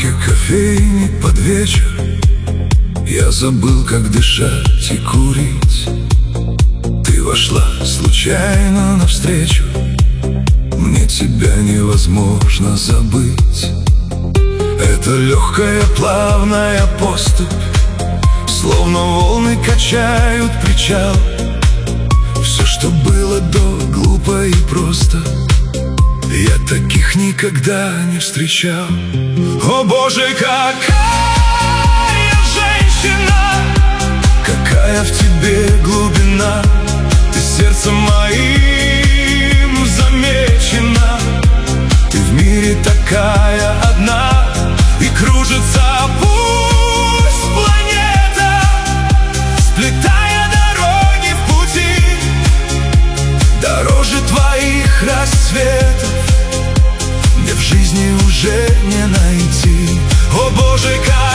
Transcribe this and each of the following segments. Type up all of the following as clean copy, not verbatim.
кофе, кофейни под вечер. Я забыл, как дышать и курить. Ты вошла случайно навстречу. Мне тебя невозможно забыть. Это легкая, плавная поступь, словно волны качают причал. Все, что было до, глупо и просто. Я таких никогда не встречал. О Боже, какая женщина, какая в тебе глубина. Ты сердцем моим замечена. Ты в мире такая одна, и кружится пусть планета, сплетая дороги в пути. Дороже твоих рассветов мне в жизни уже не найти. О Боже,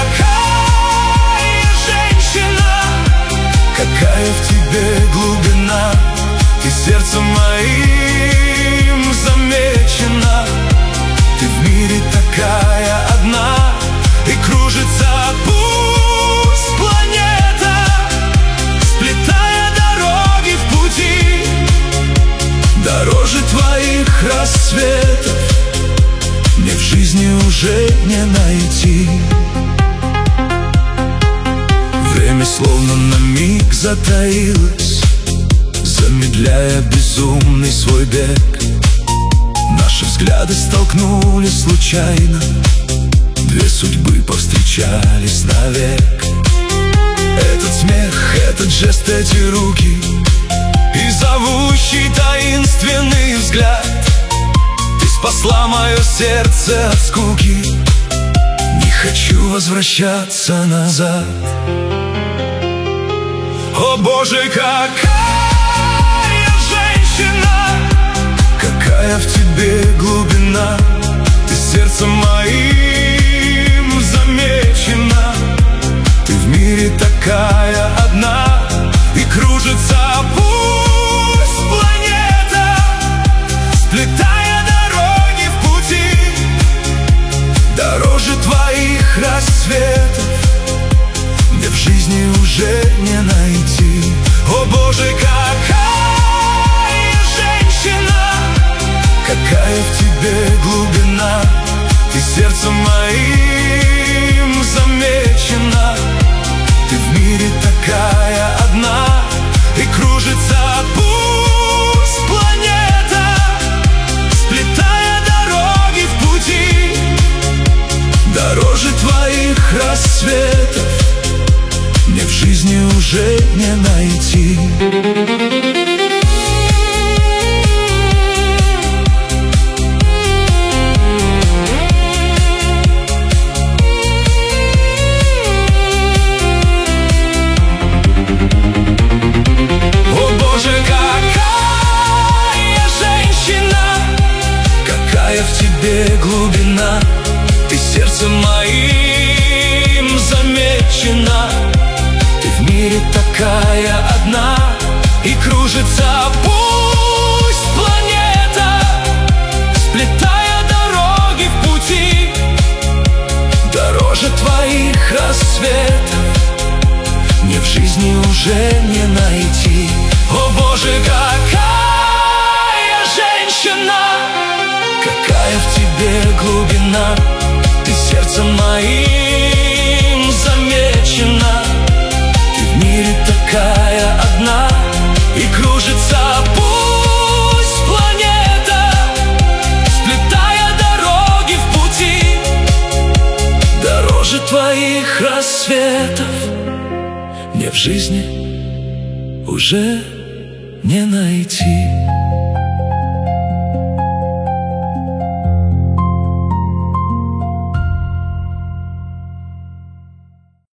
какая женщина, какая в тебе глубина. Ты сердцем моим замечена. Ты в мире такая одна, и кружится пусть планета, сплетая дороги в пути. Дороже твоих рассветов мне в жизни уже не найти. Время словно на миг затаилось, замедляя безумный свой бег. Наши взгляды столкнулись случайно, две судьбы повстречались навек. Этот смех, этот жест, эти руки и зовущий таинственный взгляд. Ты спасла мое сердце от скуки. Не хочу возвращаться назад. О Боже, какая женщина, какая в тебе глубина. Ты сердцем моим замечена. Ты в мире такая одна, и кружится пусть планета, сплетая дороги в пути. Дороже твоих рассветов мне в жизни уже не найти. О Боже, какая женщина, какая в тебе глубина. Ты сердцем моим замечена. Ты в мире такая одна, и кружится пусть планета, сплетая дороги в пути. Дороже твоих рассветов мне в жизни уже не найти. В тебе глубина, ты сердцем моим замечена. Ты в мире такая одна, и кружится пусть планета, сплетая дороги в пути. Дороже твоих рассветов мне в жизни уже не найти. О Боже, какая женщина, какая в тебе глубина. Ты сердцем моим замечена. Ты в мире такая одна, и кружится пусть планета, сплетая дороги в пути. Дороже твоих рассветов мне в жизни уже не найти.